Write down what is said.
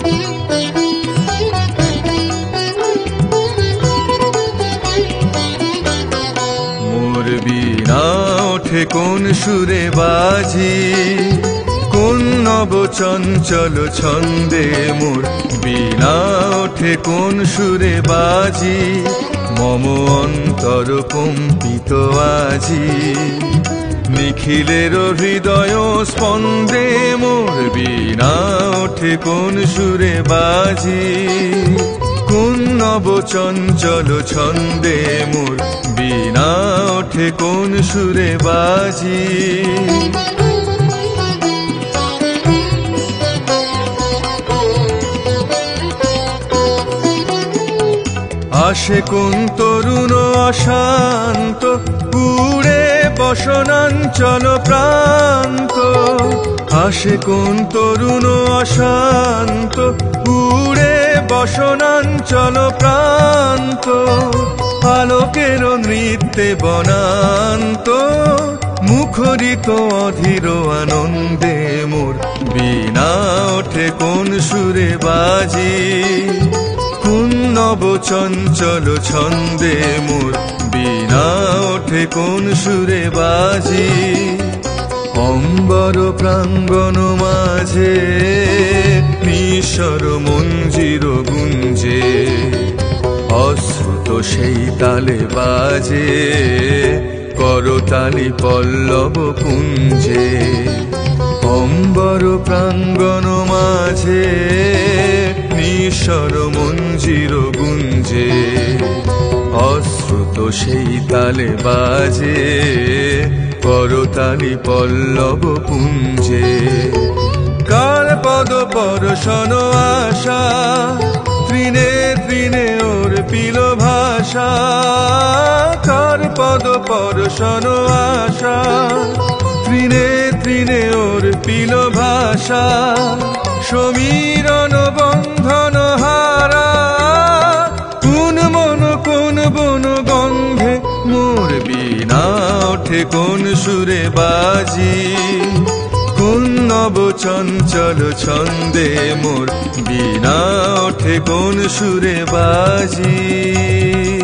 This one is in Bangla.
মোর বীণা ওঠে কোন সুরে বাজি, কোন নব চঞ্চল ছন্দে মোর বীণা ওঠে কোন সুরে বাজি, মম অন্তর কম্পিত আজি। নিখিলের হৃদয় স্পন্দে মোর বীণা ওঠে কোন সুরে বাজি, কোন নব চঞ্চল ছন্দে মোর বীণা ওঠে কোন সুরে বাজি। আসে কোন তরুণ অশান্ত, উড়ে বসনাঞ্চল প্রান্ত। আসে কোন তরুণ অশান্ত, উড়ে বসনাঞ্চল প্রান্ত। আলোকের নৃত্যে বনান্ত, মুখরিত অধীর আনন্দে মোর বীণা ওঠে কোন সুরে বাজি, কোন নব চঞ্চল ছন্দে মোর বীণা ওঠে কোন সুরে বাজি। অম্বর প্রাঙ্গণ মাঝে নিঃস্বর মঞ্জির গুঞ্জে, অশ্রুত সেই তালে বাজে করতালি পল্লব কুঞ্জে। অম্বর প্রাঙ্গণ মাঝে নিঃস্বর মঞ্জির গুঞ্জে, অশ্রুত সেই তালে বাজে করতালি পল্লব কুঞ্জে। কার পদ পরশন আশা, তৃণে তৃণে ওর পিল ভাষা। কার পদ পরশন আশা, তৃণে তৃণে ওর পিল ভাষা। সমীরণ বন্ধন হারা, কোন মন কোন বন গন্ধে মোর বীণা ওঠে কোন সুরে বাজি, কোন নব চঞ্চল ছন্দে মোর বীণা ওঠে কোন সুরে বাজি।